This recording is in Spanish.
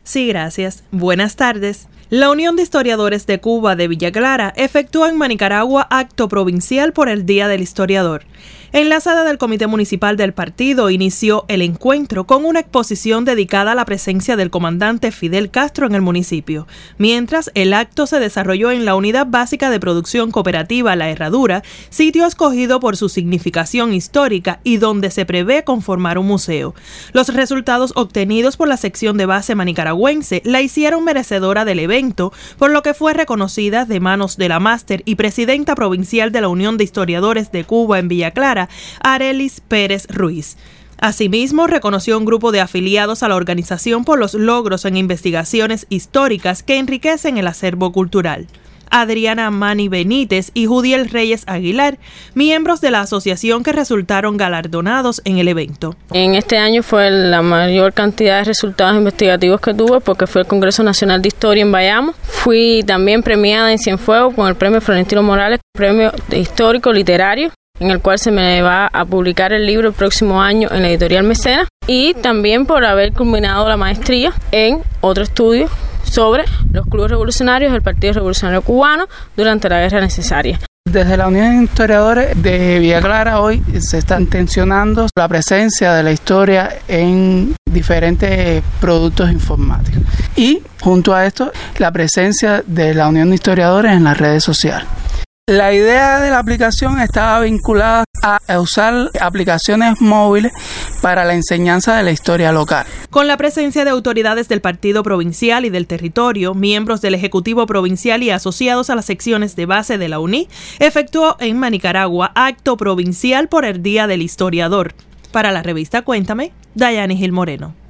Sí, gracias. Buenas tardes. La Unión de Historiadores de Cuba de Villa Clara efectúa en Manicaragua acto provincial por el Día del Historiador. En la sala del Comité Municipal del partido inició el encuentro con una exposición dedicada a la presencia del comandante Fidel Castro en el municipio, mientras el acto se desarrolló en la Unidad Básica de Producción Cooperativa La Herradura, sitio escogido por su significación histórica y donde se prevé conformar un museo. Los resultados obtenidos por la sección de base manicaragüense la hicieron merecedora del evento, por lo que fue reconocida de manos de la máster y presidenta provincial de la Unión de Historiadores de Cuba en Villa Clara, Arelis Pérez Ruiz. Asimismo, reconoció un grupo de afiliados a la organización por los logros en investigaciones históricas que enriquecen el acervo cultural. Adriana Mani Benítez y Judiel Reyes Aguilar, miembros de la asociación que resultaron galardonados en el evento. En este año fue la mayor cantidad de resultados investigativos que tuve porque fue el Congreso Nacional de Historia en Bayamo. Fui también premiada en Cienfuegos con el premio Florentino Morales, premio histórico literario, en el cual se me va a publicar el libro el próximo año en la editorial Mecenas, y también por haber culminado la maestría en otro estudio sobre los clubes revolucionarios del Partido Revolucionario Cubano durante la Guerra Necesaria. Desde la Unión de Historiadores de Villa Clara hoy se está intencionando la presencia de la historia en diferentes productos informáticos y junto a esto la presencia de la Unión de Historiadores en las redes sociales. La idea de la aplicación estaba vinculada a usar aplicaciones móviles para la enseñanza de la historia local. Con la presencia de autoridades del partido provincial y del territorio, miembros del Ejecutivo Provincial y asociados a las secciones de base de la UNI, efectuó en Manicaragua acto provincial por el Día del Historiador. Para la revista Cuéntame, Dayani Gil Moreno.